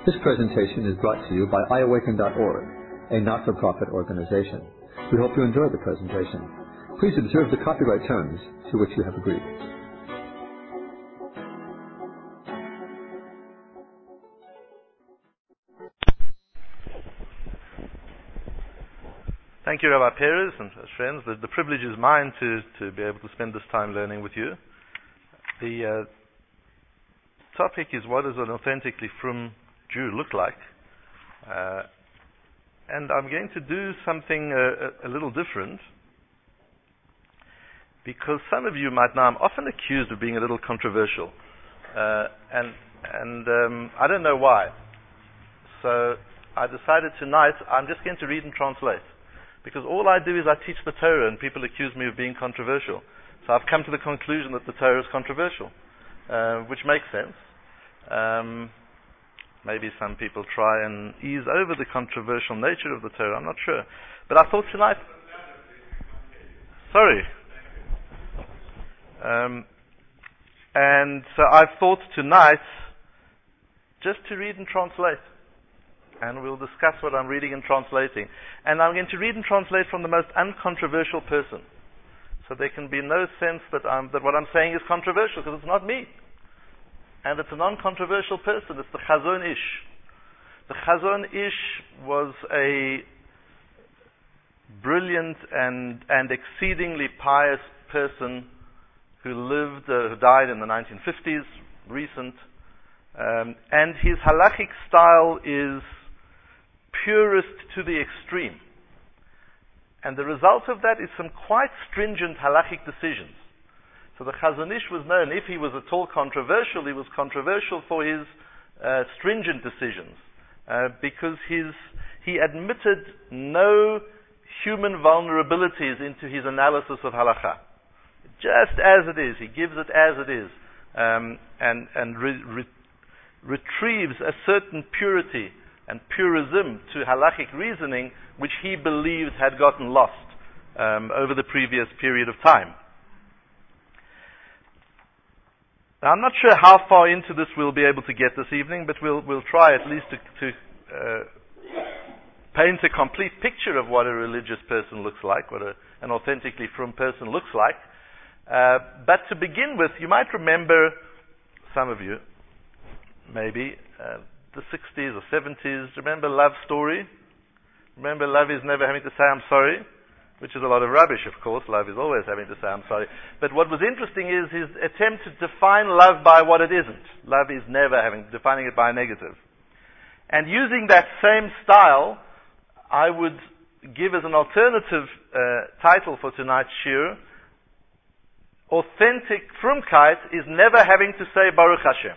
This presentation is brought to you by iAwaken.org, a not-for-profit organization. We hope you enjoy the presentation. Please observe the copyright terms to which you have agreed. Thank you, Rabbi Perez and friends. The privilege is mine to be able to spend this time learning with you. The topic is, what does an authentically frum Jew look like? And I'm going to do something a little different, because some of you might know I'm often accused of being a little controversial, and I don't know why. So I decided tonight I'm just going to read and translate, because all I do is I teach the Torah, and people accuse me of being controversial. So I've come to the conclusion that the Torah is controversial, which makes sense. Maybe some people try and ease over the controversial nature of the Torah, I'm not sure. But I thought tonight... Sorry. And so I thought tonight just to read and translate. And we'll discuss what I'm reading and translating. And I'm going to read and translate from the most uncontroversial person. So there can be no sense that what I'm saying is controversial, because it's not me. And it's a non-controversial person. It's the Chazon Ish. The Chazon Ish was a brilliant and exceedingly pious person who died in the 1950s, recent. And his halachic style is purist to the extreme. And the result of that is some quite stringent halachic decisions. So the Chazon Ish was known, if he was at all controversial, he was controversial for his stringent decisions, because he admitted no human vulnerabilities into his analysis of halakha. Just as it is, he gives it as it is, and retrieves a certain purity and purism to halachic reasoning, which he believed had gotten lost over the previous period of time. Now, I'm not sure how far into this we'll be able to get this evening, but we'll try at least to paint a complete picture of what a religious person looks like, what an authentically frum person looks like. But to begin with, you might remember, some of you, maybe, the 60s or 70s. Remember Love Story? Remember Love is never having to say I'm sorry? Which is a lot of rubbish, of course. Love is always having to say I'm sorry. But what was interesting is his attempt to define love by what it isn't. Love is never defining it by a negative. And using that same style, I would give as an alternative title for tonight's shiur, authentic frumkeit is never having to say Baruch Hashem.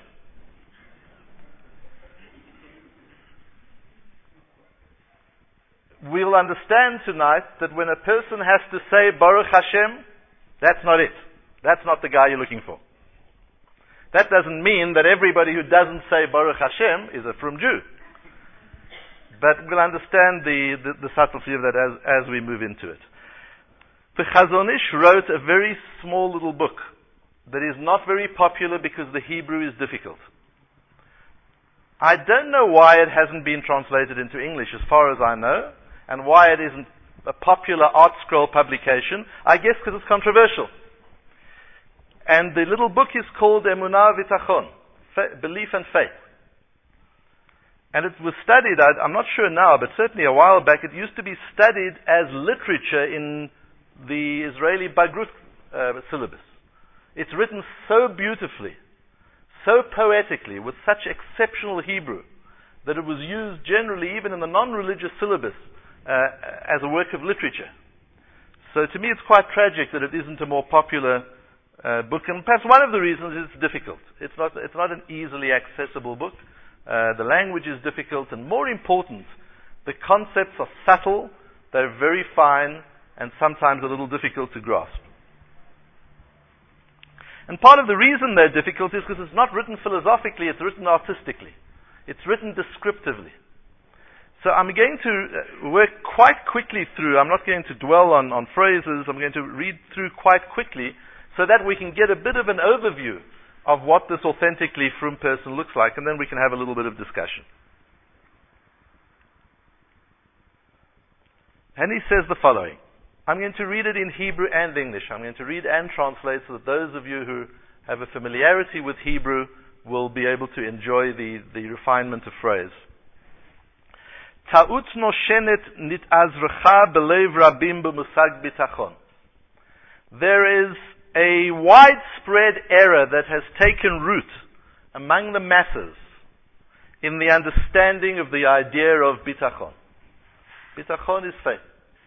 We'll understand tonight that when a person has to say Baruch Hashem, that's not it. That's not the guy you're looking for. That doesn't mean that everybody who doesn't say Baruch Hashem is a frum Jew. But we'll understand the subtlety of that as we move into it. The Chazon Ish wrote a very small little book that is not very popular because the Hebrew is difficult. I don't know why it hasn't been translated into English, as far as I know, and why it isn't a popular art scroll publication. I guess because it's controversial. And the little book is called Emunah V'Tachon, Belief and Faith. And it was studied, I'm not sure now, but certainly a while back, it used to be studied as literature in the Israeli Bagrut syllabus. It's written so beautifully, so poetically, with such exceptional Hebrew, that it was used generally, even in the non-religious syllabus, as a work of literature. So to me it's quite tragic that it isn't a more popular book, and perhaps one of the reasons is it's difficult. It's not an easily accessible book. The language is difficult, and more important, the concepts are subtle, they're very fine, and sometimes a little difficult to grasp. And part of the reason they're difficult is because it's not written philosophically, it's written artistically. It's written descriptively. So I'm going to work quite quickly through. I'm not going to dwell on phrases. I'm going to read through quite quickly so that we can get a bit of an overview of what this authentically frum person looks like, and then we can have a little bit of discussion. And he says the following. I'm going to read it in Hebrew and English. I'm going to read and translate so that those of you who have a familiarity with Hebrew will be able to enjoy the refinement of phrase. Ta'ut noshenet nit azrecha belev rabim b'musag bitachon. There is a widespread error that has taken root among the masses in the understanding of the idea of bitachon. Bitachon is faith.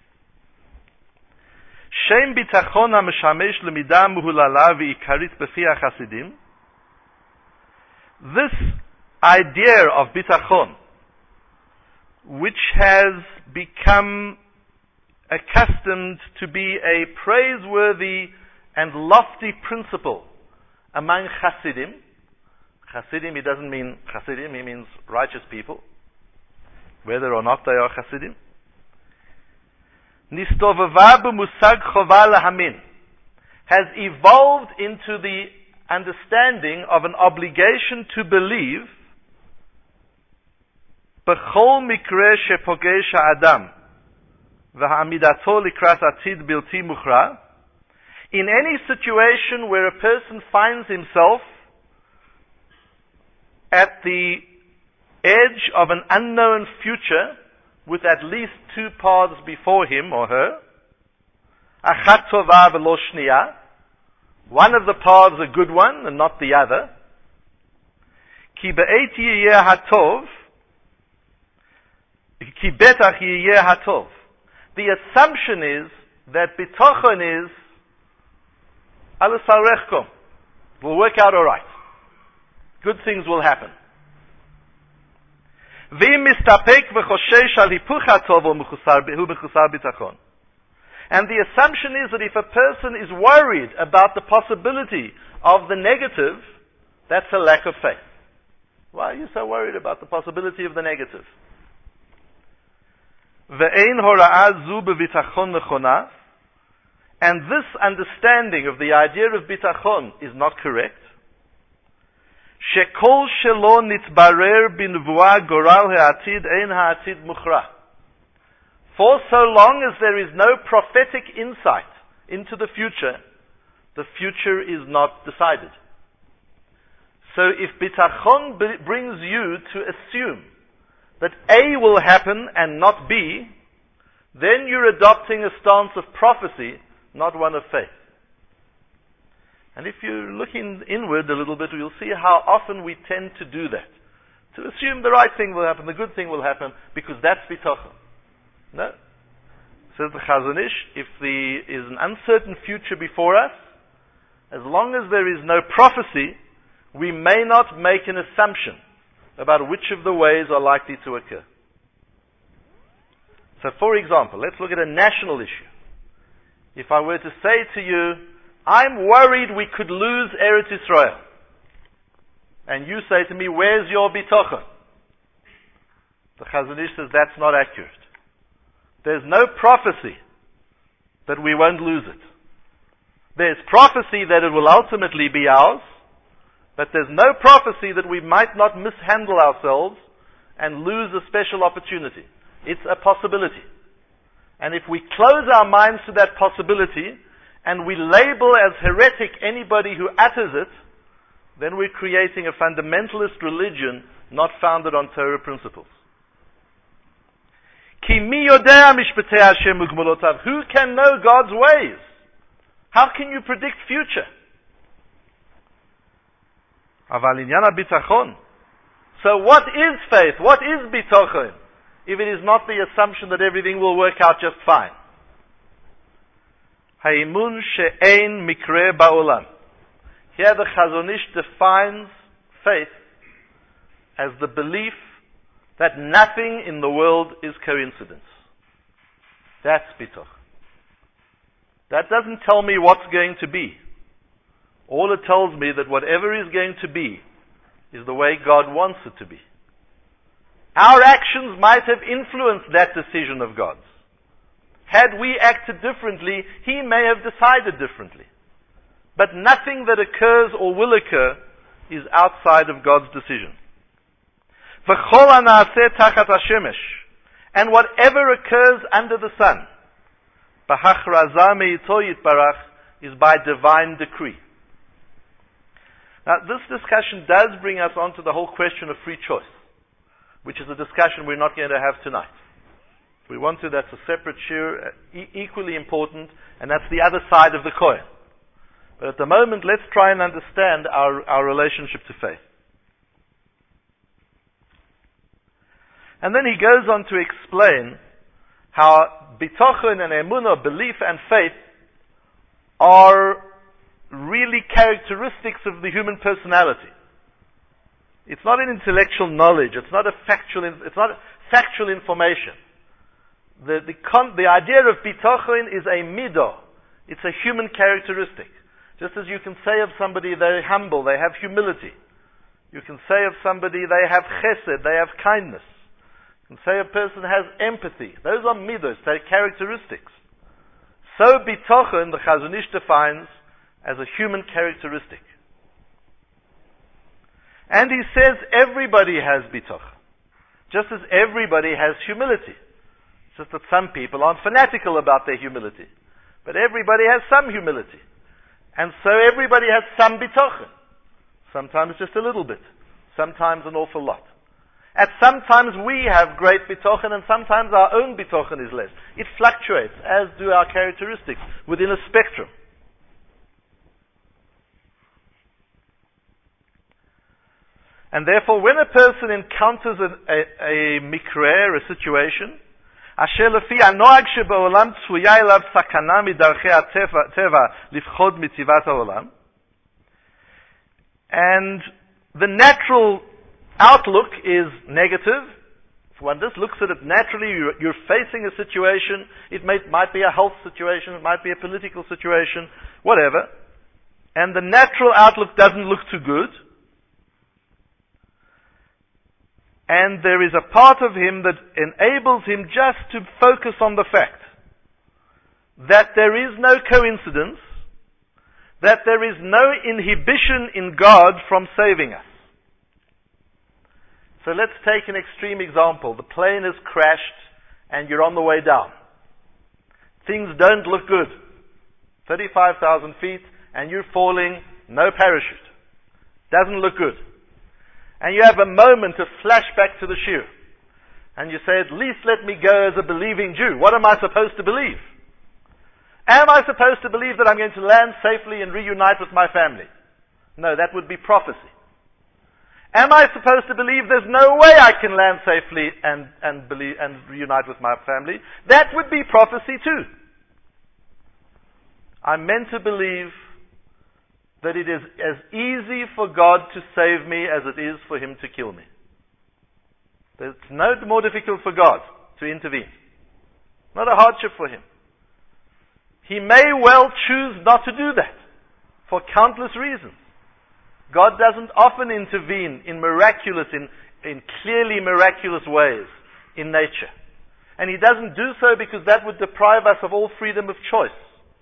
Shem bitachon ha-meshamesh lemida muhulala v'ikarit b'fi ha-chasidim. This idea of bitachon, which has become accustomed to be a praiseworthy and lofty principle among Hasidim. Hasidim, he doesn't mean Hasidim, he means righteous people, whether or not they are Hasidim. Nistovava b'musag chova lahamin, has evolved into the understanding of an obligation to believe b'chol mikre shepogesh ha'adam v'ha'amidato likrat atid bilti muchra, in any situation where a person finds himself at the edge of an unknown future with at least two paths before him or her, achat tova v'lo shniya, one of the paths a good one and not the other, ki be'et yiyeh hatov, ki betach yiyeh hatov. The assumption is that bitachon is alasarechkom, will work out all right. Good things will happen. V'im mistapek v'choshesh al hipuch hatov hu mechusar bitachon. And the assumption is that if a person is worried about the possibility of the negative, that's a lack of faith. Why are you so worried about the possibility of the negative? Ve'ein hora'ah zu b'bitachon nechona. And this understanding of the idea of bitachon is not correct. Shekol shelo nitbarer binvuah goral ha'atid ein ha'atid muchra. For so long as there is no prophetic insight into the future is not decided. So if bitachon brings you to assume that A will happen and not B, then you're adopting a stance of prophecy, not one of faith. And if you're looking inward a little bit, you'll see how often we tend to do that. To assume the right thing will happen, the good thing will happen, because that's bitachon. No. Says the Chazon Ish, if there is an uncertain future before us, as long as there is no prophecy, we may not make an assumption about which of the ways are likely to occur. So for example, let's look at a national issue. If I were to say to you, I'm worried we could lose Eretz Yisrael, and you say to me, where's your bitachon? The Chazon Ish says that's not accurate. There's no prophecy that we won't lose it. There's prophecy that it will ultimately be ours, but there's no prophecy that we might not mishandle ourselves and lose a special opportunity. It's a possibility. And if we close our minds to that possibility and we label as heretic anybody who utters it, then we're creating a fundamentalist religion not founded on Torah principles. Ki mi yodea mishpatei Hashem ugmolotav. Who can know God's ways? How can you predict future? Aval inyan bitachon. So what is faith? What is bitachon? If it is not the assumption that everything will work out just fine. Haimun she'ein mikre ba'olam. Here the Chazon Ish defines faith as the belief that nothing in the world is coincidence. That's bitach. That doesn't tell me what's going to be. All it tells me that whatever is going to be is the way God wants it to be. Our actions might have influenced that decision of God's. Had we acted differently, He may have decided differently. But nothing that occurs or will occur is outside of God's decision. And whatever occurs under the sun, is by divine decree. Now, this discussion does bring us on to the whole question of free choice, which is a discussion we're not going to have tonight. If we want to, that's a separate shir, equally important, and that's the other side of the coin. But at the moment, let's try and understand our relationship to faith. And then he goes on to explain how bitochen and emunah, belief and faith, are really characteristics of the human personality. It's not an intellectual knowledge. It's not factual information. The idea of bitochen is a midah. It's a human characteristic. Just as you can say of somebody they're humble, they have humility. You can say of somebody they have chesed, they have kindness. You can say a person has empathy. Those are midos, they're characteristics. So bitochen, the Chazon Ish defines as a human characteristic. And he says everybody has bitochen. Just as everybody has humility. It's just that some people aren't fanatical about their humility. But everybody has some humility. And so everybody has some bitochen. Sometimes just a little bit. Sometimes an awful lot. At sometimes we have great bitochen and sometimes our own bitochen is less. It fluctuates, as do our characteristics, within a spectrum. And therefore, when a person encounters a mikra, a situation, asher lefi hanoag shebaolam tzfuya elav sakana midarchei hateva lifchod mitzivat haolam, and the natural outlook is negative. If one just looks at it naturally, you're facing a situation, it might be a health situation, it might be a political situation, whatever, and the natural outlook doesn't look too good, and there is a part of him that enables him just to focus on the fact that there is no coincidence, that there is no inhibition in God from saving us. So let's take an extreme example. The plane has crashed and you're on the way down. Things don't look good. 35,000 feet and you're falling, no parachute. Doesn't look good. And you have a moment of flashback to the shir. And you say, at least let me go as a believing Jew. What am I supposed to believe? Am I supposed to believe that I'm going to land safely and reunite with my family? No, that would be prophecy. Am I supposed to believe there's no way I can land safely and reunite with my family? That would be prophecy too. I'm meant to believe that it is as easy for God to save me as it is for Him to kill me. It's no more difficult for God to intervene. Not a hardship for Him. He may well choose not to do that for countless reasons. God doesn't often intervene in clearly miraculous ways in nature. And He doesn't do so because that would deprive us of all freedom of choice.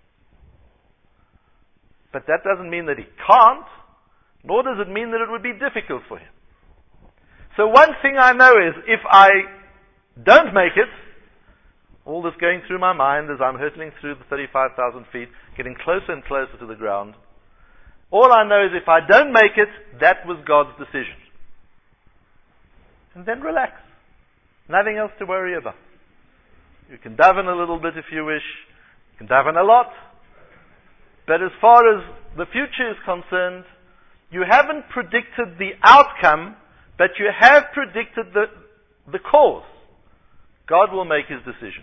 But that doesn't mean that He can't, nor does it mean that it would be difficult for Him. So one thing I know is, if I don't make it, all this going through my mind as I'm hurtling through the 35,000 feet, getting closer and closer to the ground, all I know is if I don't make it, that was God's decision. And then relax. Nothing else to worry about. You can daven a little bit if you wish. You can daven a lot. But as far as the future is concerned, you haven't predicted the outcome, but you have predicted the cause. God will make His decision.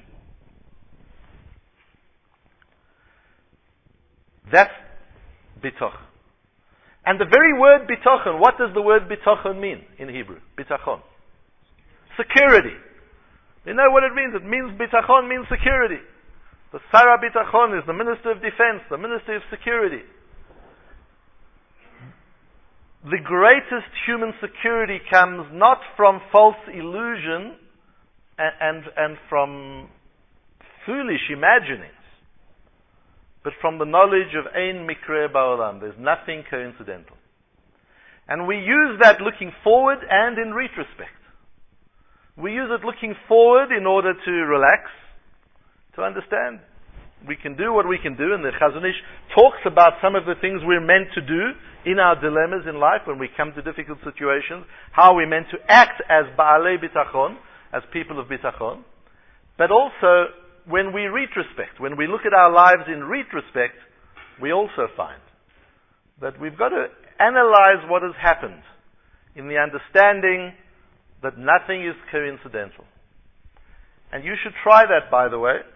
That's bitoch. And the very word bitochen, what does the word bitochen mean in Hebrew? Bitachon. Security. You know what it means? It means bitachon means security. The Sarah Bitachon is the Minister of Defense, the Minister of Security. The greatest human security comes not from false illusion and from foolish imaginings, but from the knowledge of Ein Mikra Ba'olam. There's nothing coincidental. And we use that looking forward and in retrospect. We use it looking forward in order to relax, to understand. We can do what we can do, and the Chazon Ish talks about some of the things we're meant to do in our dilemmas in life when we come to difficult situations, how we're meant to act as Ba'alei Bitachon, as people of Bitachon. But also, when we retrospect, when we look at our lives in retrospect, we also find that we've got to analyze what has happened in the understanding that nothing is coincidental. And you should try that, by the way.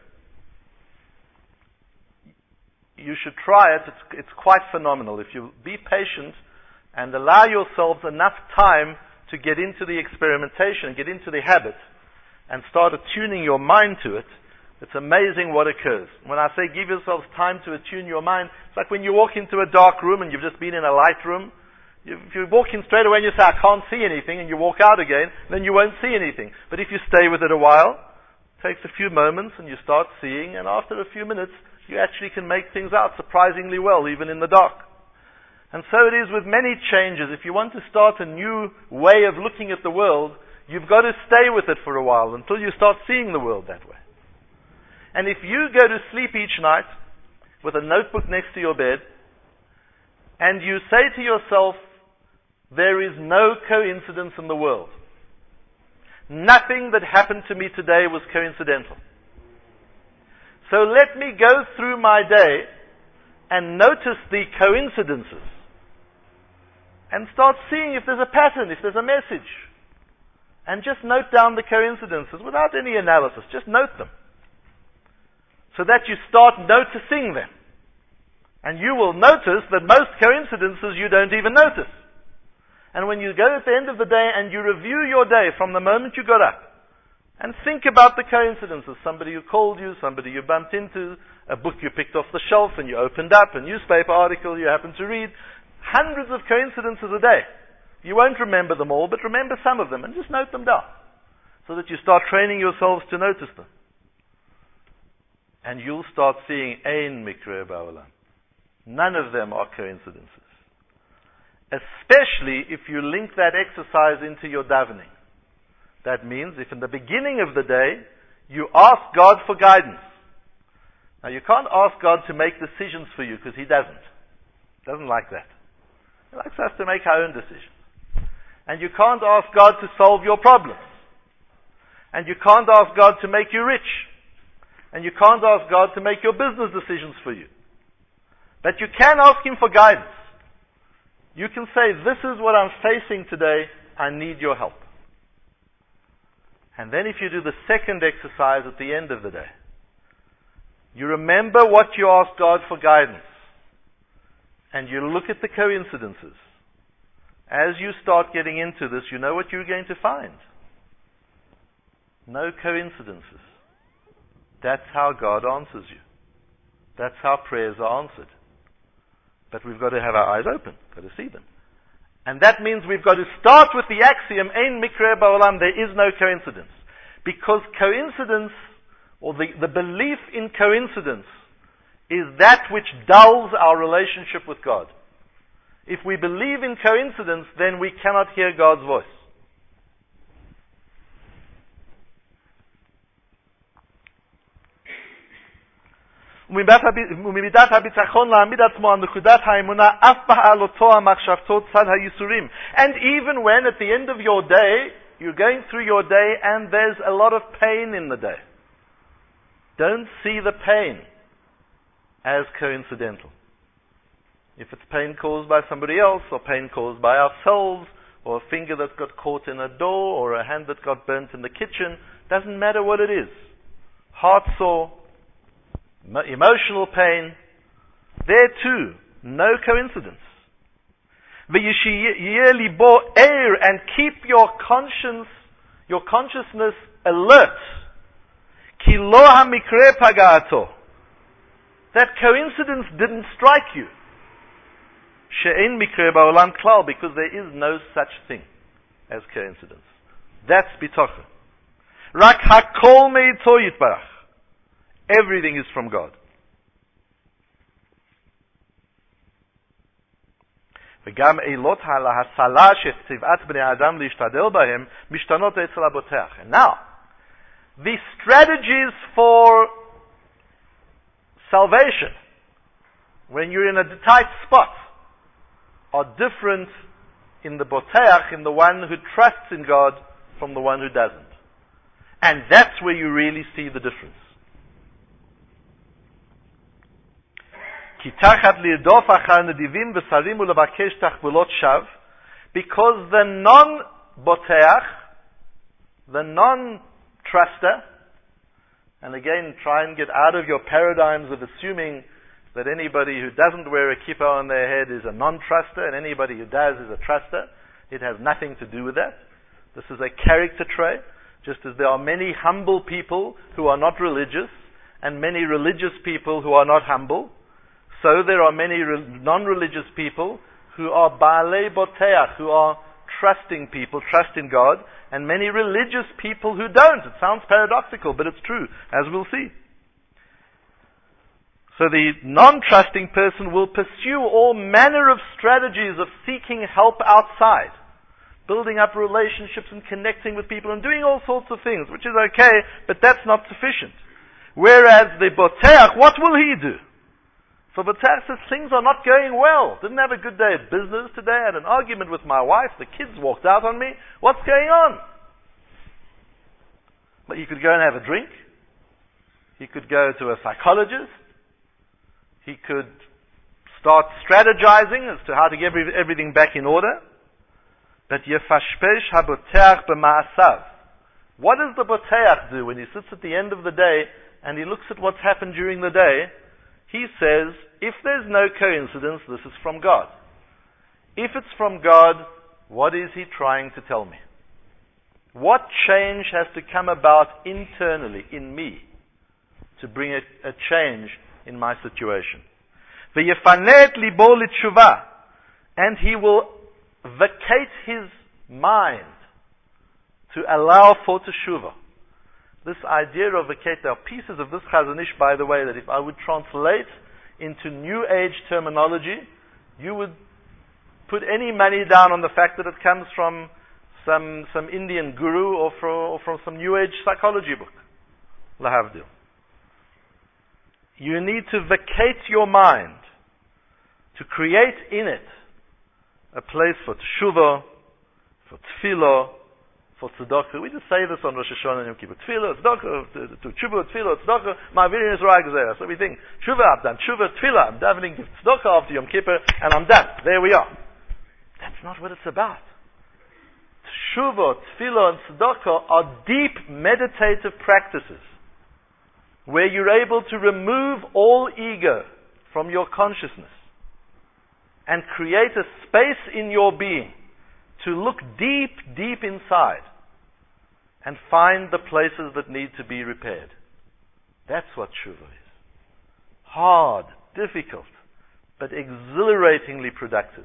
You should try it. It's quite phenomenal. If you be patient and allow yourselves enough time to get into the experimentation, get into the habit, and start attuning your mind to it, it's amazing what occurs. When I say give yourselves time to attune your mind, it's like when you walk into a dark room and you've just been in a light room. If you walk in straight away and you say, I can't see anything, and you walk out again, then you won't see anything. But if you stay with it a while, it takes a few moments and you start seeing, and after a few minutes, you actually can make things out surprisingly well, even in the dark. And so it is with many changes. If you want to start a new way of looking at the world, you've got to stay with it for a while until you start seeing the world that way. And if you go to sleep each night with a notebook next to your bed, and you say to yourself, there is no coincidence in the world. Nothing that happened to me today was coincidental. So let me go through my day and notice the coincidences and start seeing if there's a pattern, if there's a message. And just note down the coincidences without any analysis. Just note them. So that you start noticing them. And you will notice that most coincidences you don't even notice. And when you go at the end of the day and you review your day from the moment you got up, and think about the coincidences. Somebody who called you, somebody you bumped into, a book you picked off the shelf and you opened up, a newspaper article you happened to read. Hundreds of coincidences a day. You won't remember them all, but remember some of them and just note them down. So that you start training yourselves to notice them. And you'll start seeing Ein Mikre Ba'olam. None of them are coincidences. Especially if you link that exercise into your davening. That means if in the beginning of the day you ask God for guidance. Now you can't ask God to make decisions for you because He doesn't. He doesn't like that. He likes us to make our own decisions. And you can't ask God to solve your problems. And you can't ask God to make you rich. And you can't ask God to make your business decisions for you. But you can ask Him for guidance. You can say, this is what I'm facing today, I need your help. And then if you do the second exercise at the end of the day, you remember what you asked God for guidance. And you look at the coincidences. As you start getting into this, you know what you're going to find. No coincidences. That's how God answers you. That's how prayers are answered. But we've got to have our eyes open, got to see them. And that means we've got to start with the axiom, Ein Mikre Ba'olam, there is no coincidence. Because coincidence, or the belief in coincidence, is that which dulls our relationship with God. If we believe in coincidence, then we cannot hear God's voice. וממידת הביטחון להעמיד עצמו על נקודת האמונה אף בעלותו המחשבתו צד הייסורים. And even when at the end of your day, you're going through your day and there's a lot of pain in the day, don't see the pain as coincidental. If it's pain caused by somebody else, or pain caused by ourselves, or a finger that got caught in a door, or a hand that got burnt in the kitchen, doesn't matter what it is. Heart sore, emotional pain, there too, no coincidence. V'yishiyeh libo eir, and keep your consciousness alert. Ki lo hamikre paga'ato. That coincidence didn't strike you. She'en mikre ba'olam klal, because there is no such thing as coincidence. That's bitachon. Rak hakol me'ito yitbarach. Everything is from God. וגם אילות ההשלה שצבעת בני אדם להשתדל בהם משתנות אצל הבוטח. And now, the strategies for salvation, when you're in a tight spot, are different in the boteach, in the one who trusts in God, from the one who doesn't. And that's where you really see the difference. Because the non-boteach, the non-truster, and again, try and get out of your paradigms of assuming that anybody who doesn't wear a kippah on their head is a non-truster, and anybody who does is a truster. It has nothing to do with that. This is a character trait, just as there are many humble people who are not religious, and many religious people who are not humble, so there are many non-religious people who are baalei boteach, who are trusting people, trust in God, and many religious people who don't. It sounds paradoxical, but it's true, as we'll see. So the non-trusting person will pursue all manner of strategies of seeking help outside, building up relationships and connecting with people and doing all sorts of things, which is okay, but that's not sufficient. Whereas the boteach, what will he do? So boteach says, things are not going well. Didn't have a good day at business today, had an argument with my wife, the kids walked out on me. What's going on? But he could go and have a drink. He could go to a psychologist. He could start strategizing as to how to get everything back in order. But yefashpesh haboteach b'ma'asav. What does the boteach do when he sits at the end of the day and he looks at what's happened during the day? He says, if there's no coincidence, this is from God. If it's from God, what is he trying to tell me? What change has to come about internally in me to bring a change in my situation? V'yefanet libo l'tshuva, and he will vacate his mind to allow for teshuvah. This idea of vacate, there are pieces of this Chazon Ish, by the way, that if I would translate into New Age terminology, you would put any money down on the fact that it comes from some Indian guru or from some New Age psychology book. Lahavdil. You need to vacate your mind to create in it a place for teshuvah, for tefillah, for tzedakah. We just say this on Rosh Hashanah and Yom Kippur. Tefillah, tzedakah, to teshuvah, tefillah, tzedakah, ma'avirin Yisrael gezerah. So we think, teshuvah, I'm done. Teshuvah, tefillah, I'm davening tzedakah after Yom Kippur, and I'm done. There we are. That's not what it's about. Teshuvah, tefillah, and tzedakah are deep meditative practices where you're able to remove all ego from your consciousness and create a space in your being to look deep, deep inside and find the places that need to be repaired. That's what tshuva is. Hard, difficult, but exhilaratingly productive.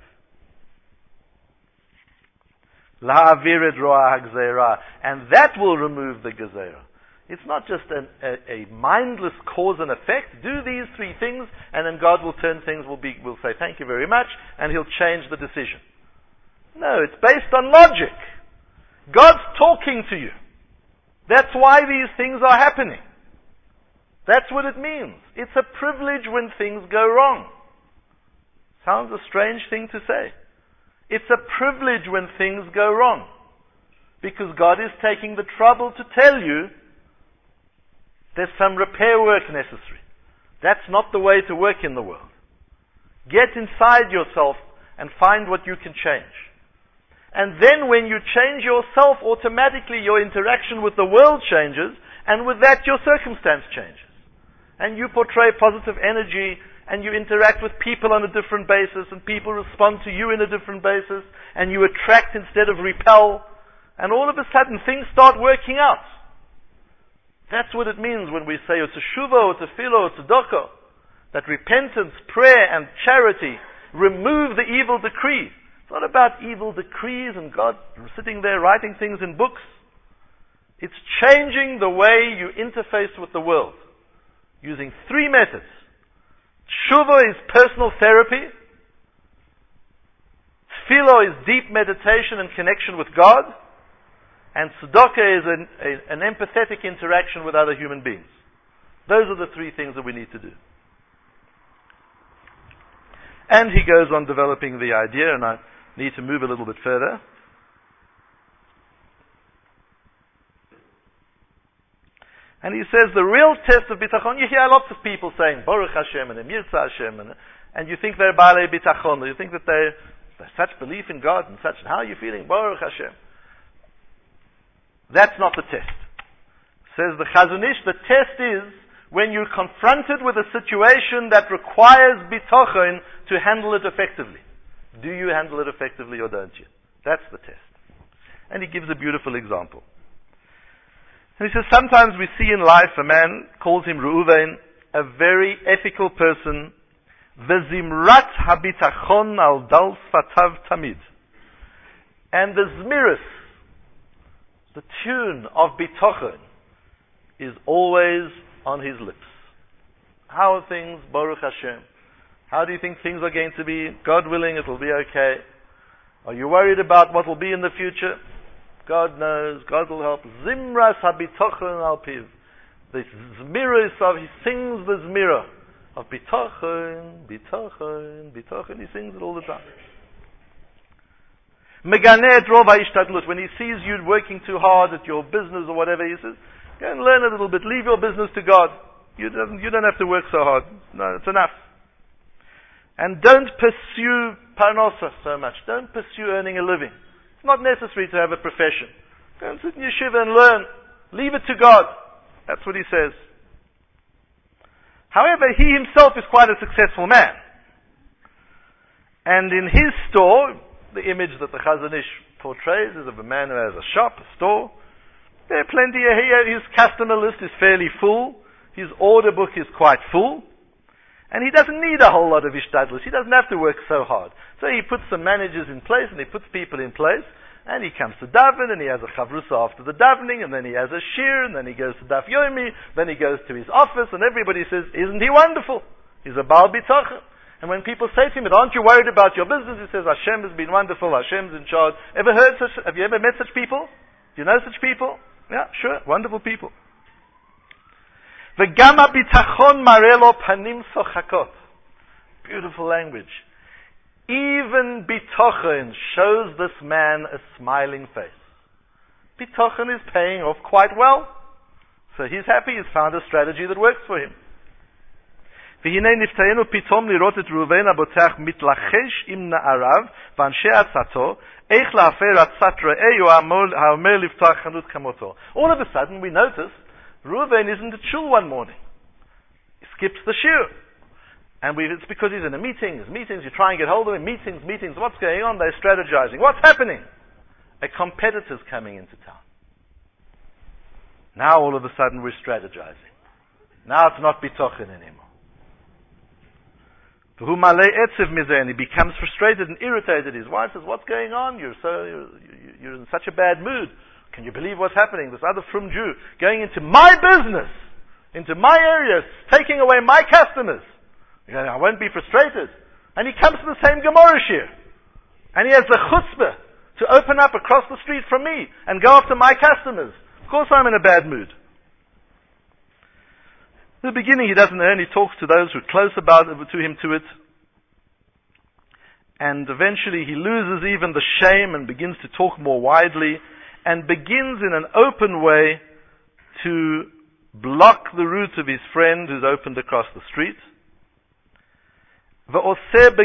La'avir et ro'a ha'gzeira, and that will remove the gezerah. It's not just a mindless cause and effect. Do these three things, and then God will turn things, will say thank you very much, and He'll change the decision. No, it's based on logic. God's talking to you. That's why these things are happening. That's what it means. It's a privilege when things go wrong. Sounds a strange thing to say. It's a privilege when things go wrong. Because God is taking the trouble to tell you there's some repair work necessary. That's not the way to work in the world. Get inside yourself and find what you can change. And then when you change yourself, automatically your interaction with the world changes, and with that your circumstance changes. And you portray positive energy, and you interact with people on a different basis, and people respond to you in a different basis, and you attract instead of repel, and all of a sudden things start working out. That's what it means when we say, it's a teshuvah, it's a tefillah, it's a tzedakah, that repentance, prayer, and charity remove the evil decree. It's not about evil decrees and God sitting there writing things in books. It's changing the way you interface with the world using three methods. Teshuvah is personal therapy. Tefillah is deep meditation and connection with God, and tzedakah is an empathetic interaction with other human beings. Those are the three things that we need to do. And he goes on developing the idea, and I need to move a little bit further. And he says the real test of bitachon, you hear lots of people saying, Baruch Hashem and Emirza Hashem, and you think they're Baalei bitachon, you think that they're such belief in God and such, how are you feeling? Baruch Hashem. That's not the test. Says the Chazon Ish, the test is when you're confronted with a situation that requires bitachon to handle it effectively. Do you handle it effectively or don't you? That's the test. And he gives a beautiful example. And he says, sometimes we see in life a man, calls him Reuven, a very ethical person, V'zimrat habitachon al dal sfatav tamid. And the zmiris, the tune of bitachon, is always on his lips. How are things? Baruch Hashem. How do you think things are going to be? God willing, it will be okay. Are you worried about what will be in the future? God knows, God will help. Zimras habitachon al piv. The zmiris of, he sings the zmira of bitachon, bitachon, bitachon. He sings it all the time. Meganeh rov ha'ishtadlut. When he sees you working too hard at your business or whatever, he says, go and learn a little bit. Leave your business to God. You don't have to work so hard. No, it's enough. And don't pursue parnosa so much. Don't pursue earning a living. It's not necessary to have a profession. Go and sit in yeshiva and learn. Leave it to God. That's what he says. However, he himself is quite a successful man. And in his store, the image that the Chazon Ish portrays is of a man who has a shop, a store. There are plenty here. His customer list is fairly full. His order book is quite full. And he doesn't need a whole lot of ishtadlus. He doesn't have to work so hard. So he puts some managers in place, and he puts people in place, and he comes to daven, and he has a chavrusa after the davening, and then he has a shir, and then he goes to daf yomi, then he goes to his office, and everybody says, isn't he wonderful? He's a Baal Bitachon. And when people say to him, aren't you worried about your business? He says, Hashem has been wonderful, Hashem's in charge. Have you ever met such people? Do you know such people? Yeah, sure, wonderful people. V'gam ha'bitachon mareh lo panim sochakot. Beautiful language. Even bitachon shows this man a smiling face. Bitachon is paying off quite well. So he's happy, he's found a strategy that works for him. והנה נפתענו פתאום לראות את ראובן הבוטח מתלחש עם נעריו ואנשי עצתו, איך להפר עצת רעהו האומר לפתוח חנות כמותו. All of a sudden we notice Reuven isn't at shul one morning. He skips the shir. And it's because he's in a meeting. There's meetings, you try and get hold of him. Meetings. What's going on? They're strategizing. What's happening? A competitor's coming into town. Now all of a sudden we're strategizing. Now it's not bitachon anymore. And he becomes frustrated and irritated. His wife says, what's going on? You're in such a bad mood. Can you believe what's happening? This other frum Jew going into my business, into my area, taking away my customers. I won't be frustrated. And he comes to the same Gemara shir. And he has the chutzpah to open up across the street from me and go after my customers. Of course I'm in a bad mood. In the beginning he doesn't earn, he talks to those who are close to him to it. And eventually he loses even the shame and begins to talk more widely and begins in an open way to block the route of his friend who's opened across the street. And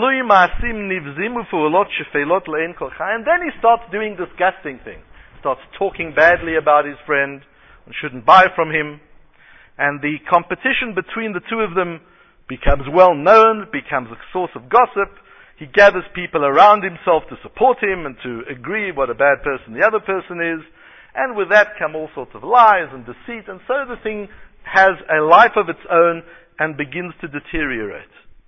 then he starts doing disgusting things. Starts talking badly about his friend and shouldn't buy from him. And the competition between the two of them becomes well known, becomes a source of gossip. He gathers people around himself to support him and to agree what a bad person the other person is. And with that come all sorts of lies and deceit. And so the thing has a life of its own and begins to deteriorate.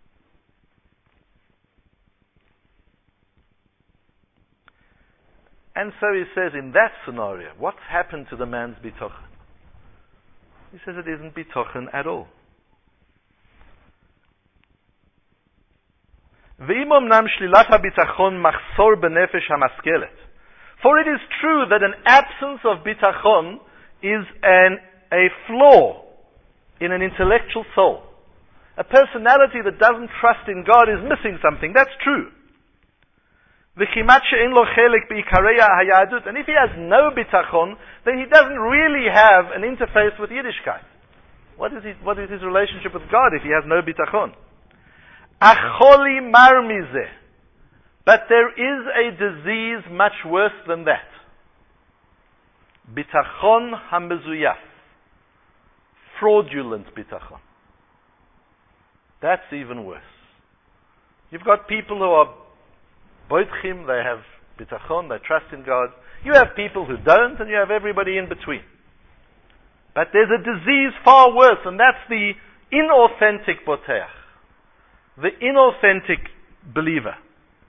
And so he says, in that scenario, what's happened to the man's bitachon? He says it isn't bitachon at all. ואם אמנם שלילת הביטחון מחסור בנפש המשכלת. For it is true that an absence of bitachon is a flaw in an intellectual soul. A personality that doesn't trust in God is missing something. That's true. וכמעט שאין לו חלק בעיקרי היהדות. And if he has no bitachon, then he doesn't really have an interface with Yiddishkeit. What is his relationship with God if he has no bitachon? Acholi mar mizeh. But there is a disease much worse than that. Bitachon hamezuyaf. Fraudulent bitachon. That's even worse. You've got people who are boitchim, they have bitachon, they trust in God. You have people who don't, and you have everybody in between. But there's a disease far worse, and that's the inauthentic boteach. The inauthentic believer.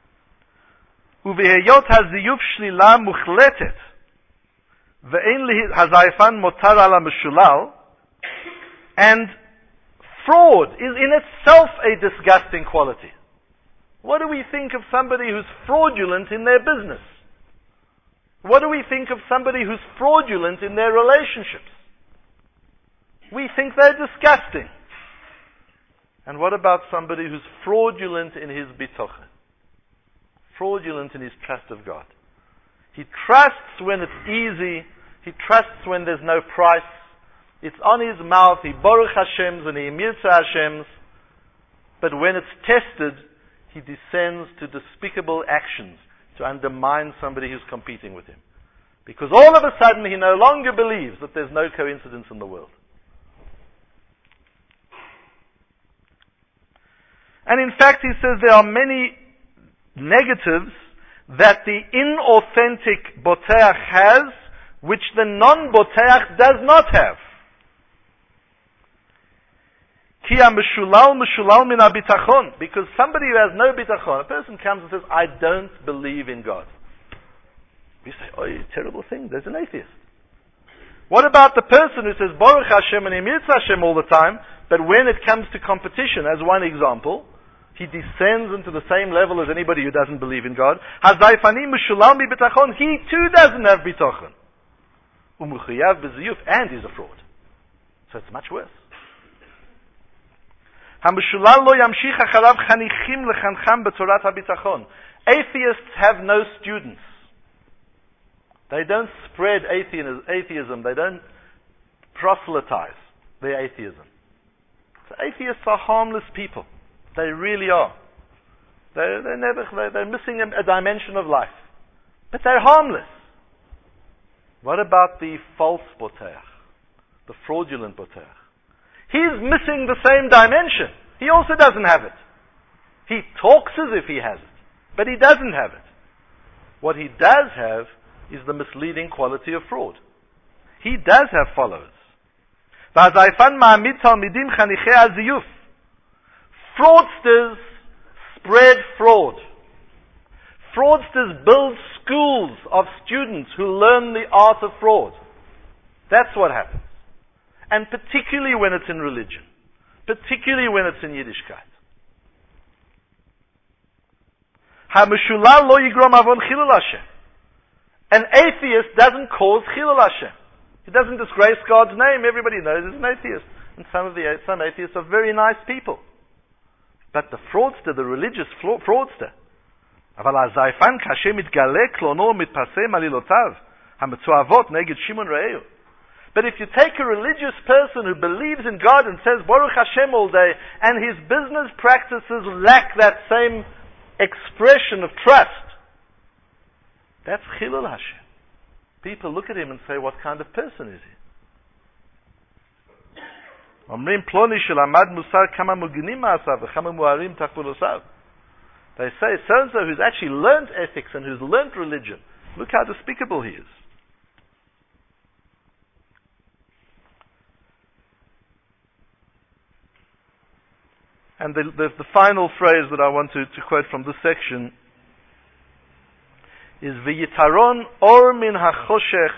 ובהיות הזיוף שלילה מוחלטת ואין הזייפן מותר על המשולל, and fraud is in itself a disgusting quality. What do we think of somebody who's fraudulent in their business? What do we think of somebody who's fraudulent in their relationships? We think they're disgusting. And what about somebody who's fraudulent in his bitochen? Fraudulent in his trust of God. He trusts when it's easy. He trusts when there's no price. It's on his mouth. He Baruch Hashem's and he Mirza Hashem's. But when it's tested, he descends to despicable actions to undermine somebody who's competing with him. Because all of a sudden he no longer believes that there's no coincidence in the world. And in fact, he says there are many negatives that the inauthentic boteach has, which the non-boteach does not have. Because somebody who has no bitachon, a person comes and says, I don't believe in God. We say, oh, terrible thing, there's an atheist. What about the person who says Baruch Hashem and Emir Hashem all the time, but when it comes to competition, as one example, he descends into the same level as anybody who doesn't believe in God. He too doesn't have bitachon. And he's a fraud. So it's much worse. Atheists have no students. They don't spread atheism. They don't proselytize their atheism. So atheists are harmless people. They really are. They're missing a dimension of life. But they're harmless. What about the false boteach? The fraudulent boteach? He's missing the same dimension. He also doesn't have it. He talks as if he has it, but he doesn't have it. What he does have is the misleading quality of fraud. He does have followers. Fraudsters spread fraud. Fraudsters build schools of students who learn the art of fraud. That's what happens. And particularly when it's in religion. Particularly when it's in Yiddishkeit. An atheist doesn't cause Chilul Hashem. He doesn't disgrace God's name. Everybody knows he's an atheist. And some atheists are very nice people. But the fraudster, the religious fraudster, but if you take a religious person who believes in God and says Baruch Hashem all day, and his business practices lack that same expression of trust, that's Chilul Hashem. People look at him and say, what kind of person is he? They say, so-and-so who's actually learnt ethics and who's learnt religion, look how despicable he is. And the final phrase that I want to quote from this section is V'yitaron or min hachoshech.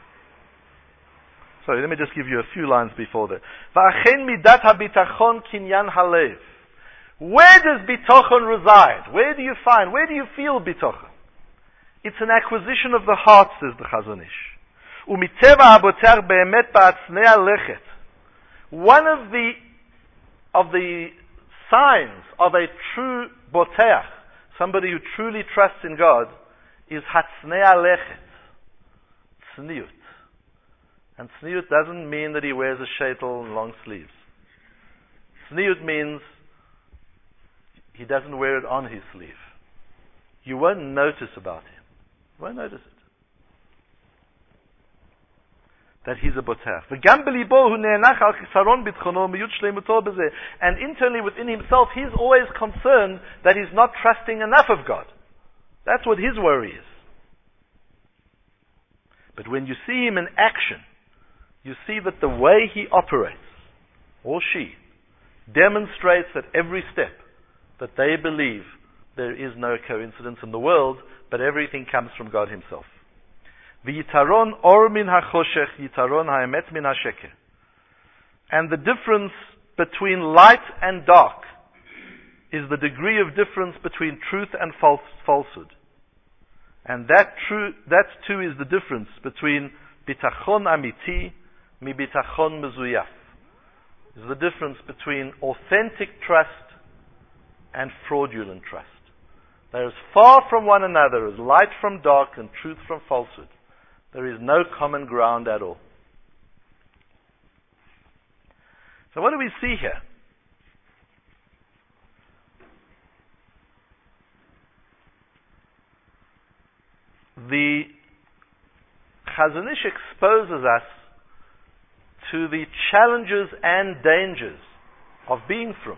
Sorry, let me just give you a few lines before that. V'achen midat habitachon kinyan halev. Where does bitochen reside? Where do you feel bitochen? It's an acquisition of the heart, says the Chazon Ish. Umiteva abotach be'emet ba'atznei lechet. One of the signs of a true boteach, somebody who truly trusts in God, is hatznei lechet, tzniut. And tzniut doesn't mean that he wears a sheitel and long sleeves. Tzniut means he doesn't wear it on his sleeve. You won't notice about him. You won't notice it. That he's a boteach. And internally within himself, he's always concerned that he's not trusting enough of God. That's what his worry is. But when you see him in action, you see that the way he operates, or she, demonstrates at every step that they believe there is no coincidence in the world, but everything comes from God himself. V'yitaron or min hachoshech, yitaron ha'emet min hasheker. And the difference between light and dark is the degree of difference between truth and falsehood. And that too is the difference between bitachon amiti mi bitachon mezuyaf. Is the difference between authentic trust and fraudulent trust. They are as far from one another as light from dark and truth from falsehood. There is no common ground at all. So what do we see here? The Chazon Ish exposes us to the challenges and dangers of being frum.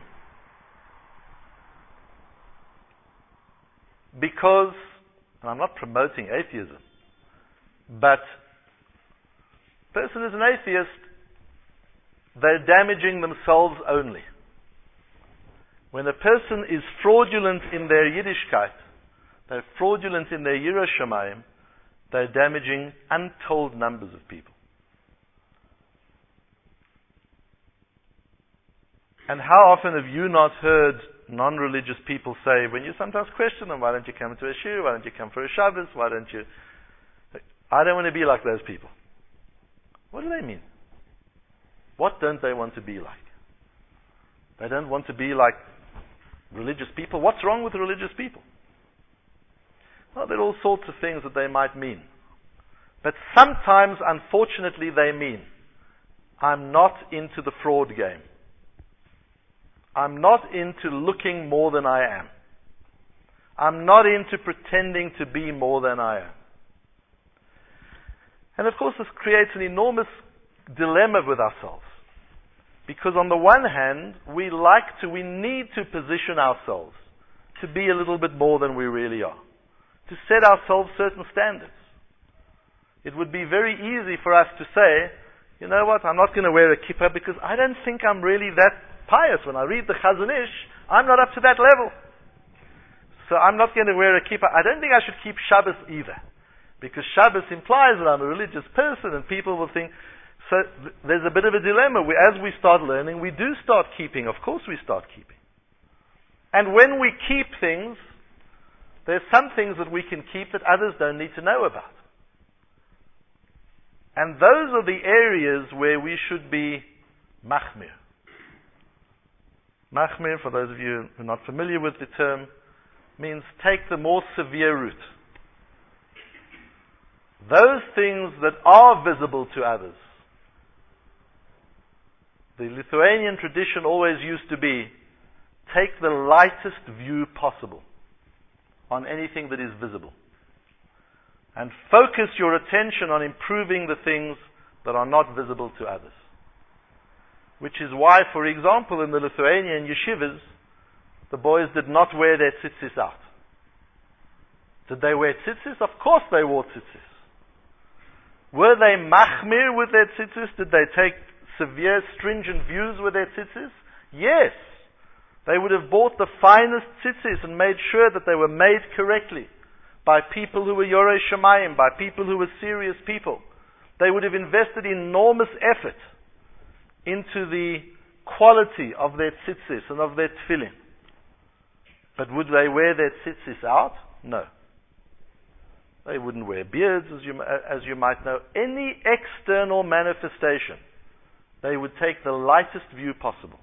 Because, and I'm not promoting atheism, but a person is an atheist, they're damaging themselves only. When a person is fraudulent in their Yiddishkeit, they're fraudulent in their Yiras Shamayim, they're damaging untold numbers of people. And how often have you not heard non-religious people say, when you sometimes question them, why don't you come to a shiur, why don't you come for a Shabbos, why don't you... I don't want to be like those people. What do they mean? What don't they want to be like? They don't want to be like religious people. What's wrong with religious people? Well, there are all sorts of things that they might mean. But sometimes, unfortunately, they mean, I'm not into the fraud game. I'm not into looking more than I am. I'm not into pretending to be more than I am. And of course this creates an enormous dilemma with ourselves. Because on the one hand, we need to position ourselves to be a little bit more than we really are. To set ourselves certain standards. It would be very easy for us to say, you know what, I'm not going to wear a kippah because I don't think I'm really that pious. When I read the Chazon Ish, I'm not up to that level. So I'm not going to wear a kippah. I don't think I should keep Shabbos either. Because Shabbos implies that I'm a religious person and people will think... So there's a bit of a dilemma. As we start learning, we do start keeping. Of course we start keeping. And when we keep things, there's some things that we can keep that others don't need to know about. And those are the areas where we should be machmir. Machmir, for those of you who are not familiar with the term, means take the more severe route. Those things that are visible to others. The Lithuanian tradition always used to be, take the lightest view possible on anything that is visible. And focus your attention on improving the things that are not visible to others. Which is why, for example, in the Lithuanian yeshivas, the boys did not wear their tzitzis out. Did they wear tzitzis? Of course they wore tzitzis. Were they machmir with their tzitzis? Did they take severe, stringent views with their tzitzis? Yes. They would have bought the finest tzitzis and made sure that they were made correctly by people who were Yorei Shamayim, by people who were serious people. They would have invested enormous effort into the quality of their tzitzis and of their tefillin. But would they wear their tzitzis out? No. They wouldn't wear beards, as you might know. Any external manifestation, they would take the lightest view possible.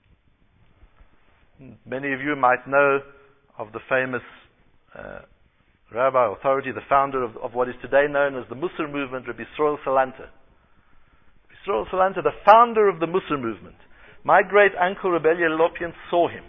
Many of you might know of the famous rabbi authority, the founder of what is today known as the Musar movement, Rabbi Yisrael Salanter. Rabbi Yisrael Salanter, the founder of the Musar movement. My great uncle Rebellia Lopian saw him.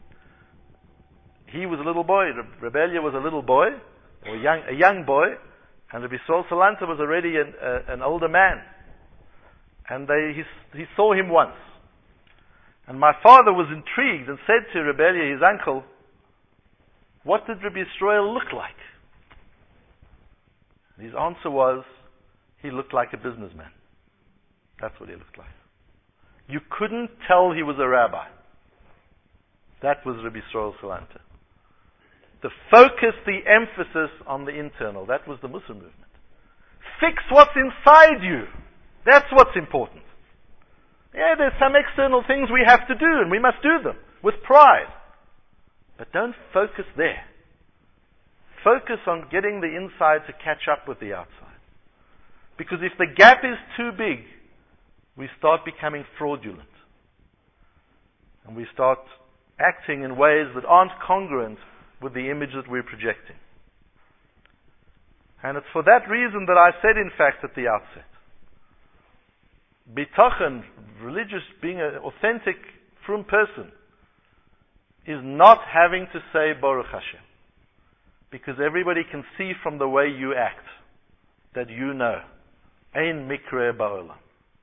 He was a little boy. Rebellia was a little boy, or a young boy, and Rabbi Yisrael Salanter was already an older man. And he saw him once. And my father was intrigued and said to Rebellia, his uncle, what did Rabbi Yisrael look like? And his answer was, he looked like a businessman. That's what he looked like. You couldn't tell he was a rabbi. That was Rabbi Yisrael Salanter. The focus, the emphasis on the internal. That was the Musar movement. Fix what's inside you. That's what's important. Yeah, there's some external things we have to do, and we must do them with pride. But don't focus there. Focus on getting the inside to catch up with the outside. Because if the gap is too big, we start becoming fraudulent. And we start acting in ways that aren't congruent with the image that we're projecting. And it's for that reason that I said, in fact, at the outset, Bitochen, religious, being an authentic, frum person, is not having to say Baruch Hashem. Because everybody can see from the way you act that you know. Ein mikre ba'olam.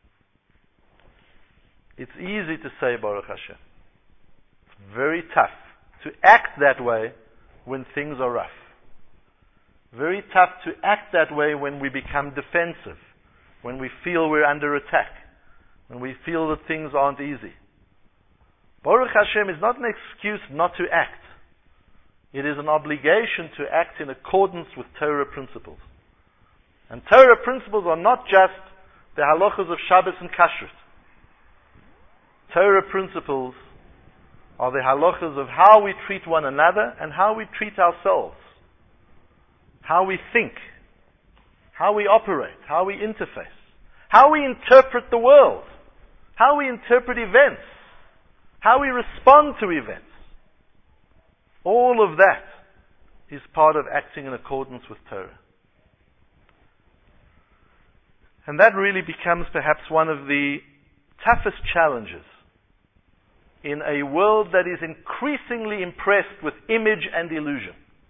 It's easy to say Baruch Hashem. It's very tough to act that way when things are rough. Very tough to act that way when we become defensive, when we feel we're under attack, when we feel that things aren't easy. Baruch Hashem is not an excuse not to act. It is an obligation to act in accordance with Torah principles. And Torah principles are not just the halachas of Shabbos and Kashrut. Torah principles are the halachas of how we treat one another and how we treat ourselves. How we think. How we operate. How we interface. How we interpret the world. How we interpret events. How we respond to events. All of that is part of acting in accordance with Torah. And that really becomes perhaps one of the toughest challenges in a world that is increasingly impressed with image and illusion.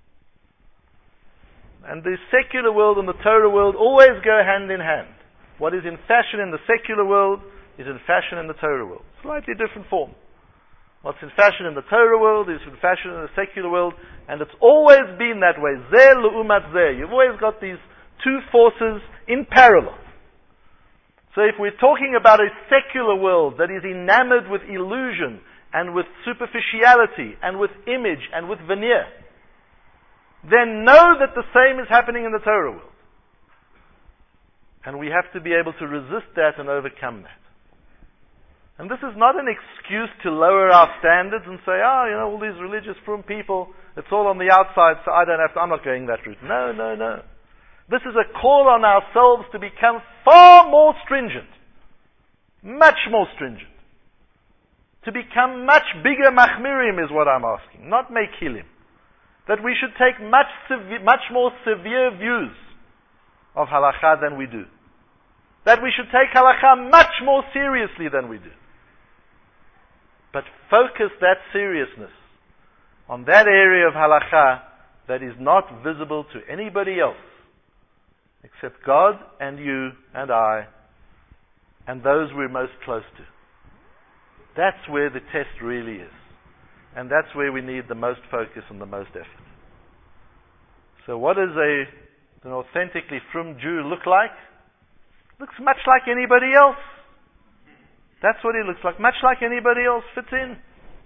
And the secular world and the Torah world always go hand in hand. What is in fashion in the secular world is in fashion in the Torah world. Slightly different form. What's in fashion in the Torah world is in fashion in the secular world, and it's always been that way. Zeh l'umat zeh. You've always got these two forces in parallel. So if we're talking about a secular world that is enamored with illusion and with superficiality and with image and with veneer, then know that the same is happening in the Torah world. And we have to be able to resist that and overcome that. And this is not an excuse to lower our standards and say, all these religious frum people, it's all on the outside, so I'm not going that route. No. This is a call on ourselves to become far more stringent. Much more stringent. To become much bigger machmirim is what I'm asking, not mekilim. That we should take much more severe views of halakha than we do. That we should take halakha much more seriously than we do. But focus that seriousness on that area of halakha that is not visible to anybody else except God and you and I and those we're most close to. That's where the test really is. And that's where we need the most focus and the most effort. So what does an authentically frum Jew look like? Looks much like anybody else. That's what he looks like. Much like anybody else, fits in.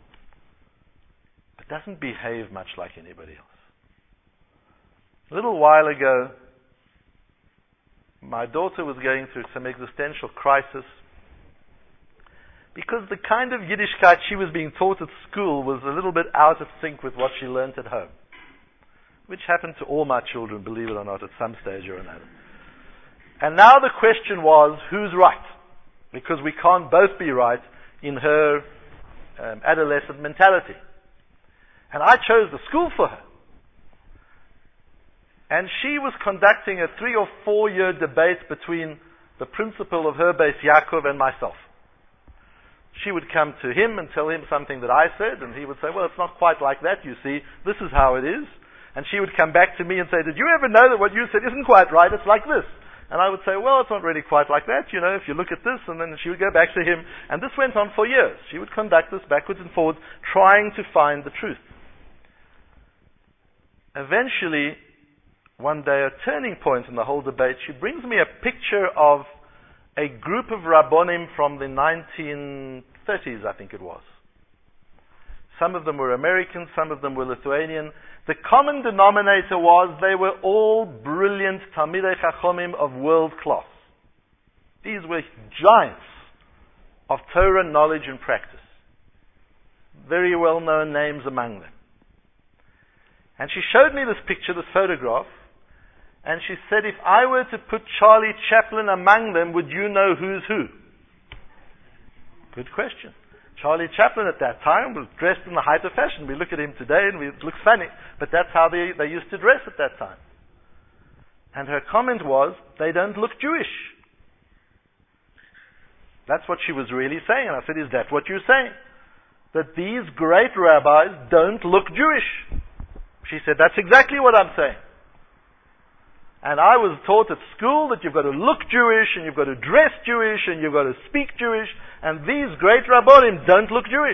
But doesn't behave much like anybody else. A little while ago, my daughter was going through some existential crisis because the kind of Yiddishkeit she was being taught at school was a little bit out of sync with what she learnt at home, which happened to all my children, believe it or not, at some stage or another. And now the question was, who's right? Because we can't both be right in her adolescent mentality. And I chose the school for her. And she was conducting a 3 or 4 year debate between the principal of her Beis Yaakov and myself. She would come to him and tell him something that I said, and he would say, well, it's not quite like that, you see. This is how it is. And she would come back to me and say, did you ever know that what you said isn't quite right? It's like this. And I would say, well, it's not really quite like that, you know, if you look at this. And then she would go back to him. And this went on for years. She would conduct this backwards and forwards, trying to find the truth. Eventually, one day, a turning point in the whole debate, she brings me a picture of a group of Rabbonim from the 1930s, I think it was. Some of them were American, some of them were Lithuanian. The common denominator was they were all brilliant Talmidei Chachomim of world class. These were giants of Torah knowledge and practice. Very well-known names among them. And she showed me this picture, this photograph, and she said, if I were to put Charlie Chaplin among them, would you know who's who? Good question. Charlie Chaplin at that time was dressed in the height of fashion. We look at him today and it looks funny, but that's how they used to dress at that time. And her comment was, they don't look Jewish. That's what she was really saying. And I said, is that what you're saying? That these great rabbis don't look Jewish? She said, that's exactly what I'm saying. And I was taught at school that you've got to look Jewish, and you've got to dress Jewish, and you've got to speak Jewish, and these great Rabbonim don't look Jewish.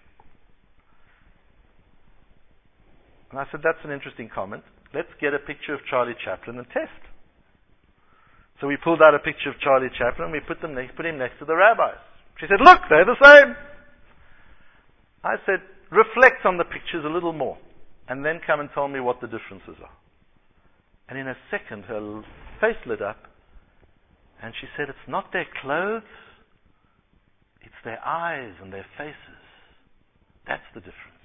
And I said, that's an interesting comment. Let's get a picture of Charlie Chaplin and test. So we pulled out a picture of Charlie Chaplin, and we put him next to the rabbis. She said, look, they're the same. I said, reflect on the pictures a little more, and then come and tell me what the differences are. And in a second, her face lit up, and she said, it's not their clothes, it's their eyes and their faces. That's the difference.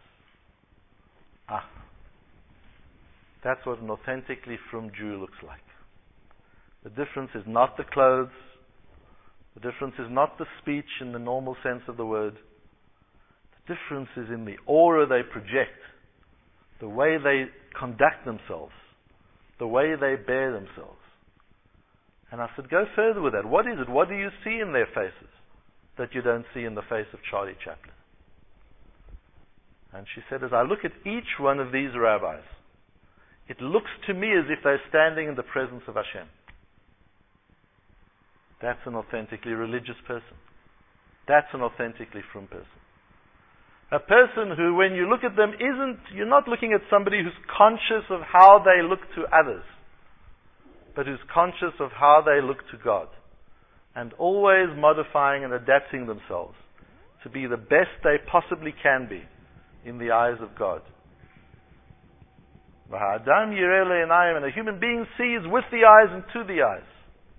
That's what an authentically frum Jew looks like. The difference is not the clothes, the difference is not the speech in the normal sense of the word. The difference is in the aura they project, the way they conduct themselves, the way they bear themselves. And I said, go further with that. What is it? What do you see in their faces that you don't see in the face of Charlie Chaplin? And she said, as I look at each one of these rabbis, it looks to me as if they're standing in the presence of Hashem. That's an authentically religious person. That's an authentically frum person. A person who, when you look at them, you're not looking at somebody who's conscious of how they look to others, but who's conscious of how they look to God, and always modifying and adapting themselves to be the best they possibly can be in the eyes of God. And a human being sees with the eyes and to the eyes.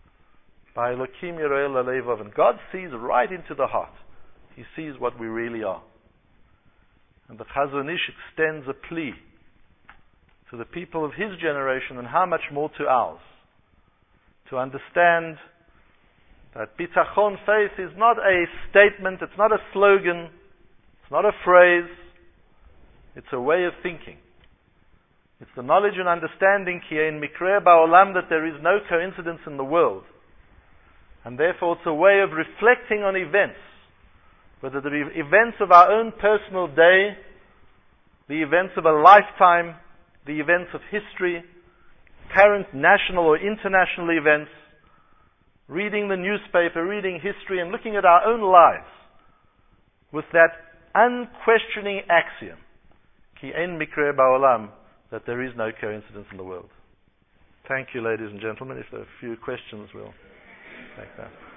And God sees right into the heart. He sees what we really are. And the Chazon Ish extends a plea to the people of his generation, and how much more to ours, to understand that bitachon, faith, is not a statement, it's not a slogan, it's not a phrase, it's a way of thinking. It's the knowledge and understanding, ki ein mikreh ba'olam, that there is no coincidence in the world. And therefore it's a way of reflecting on events, whether the events of our own personal day, the events of a lifetime, the events of history, current national or international events, reading the newspaper, reading history, and looking at our own lives with that unquestioning axiom, ki ein mikreh ba'olam, that there is no coincidence in the world. Thank you, ladies and gentlemen. If there are a few questions, we'll take that.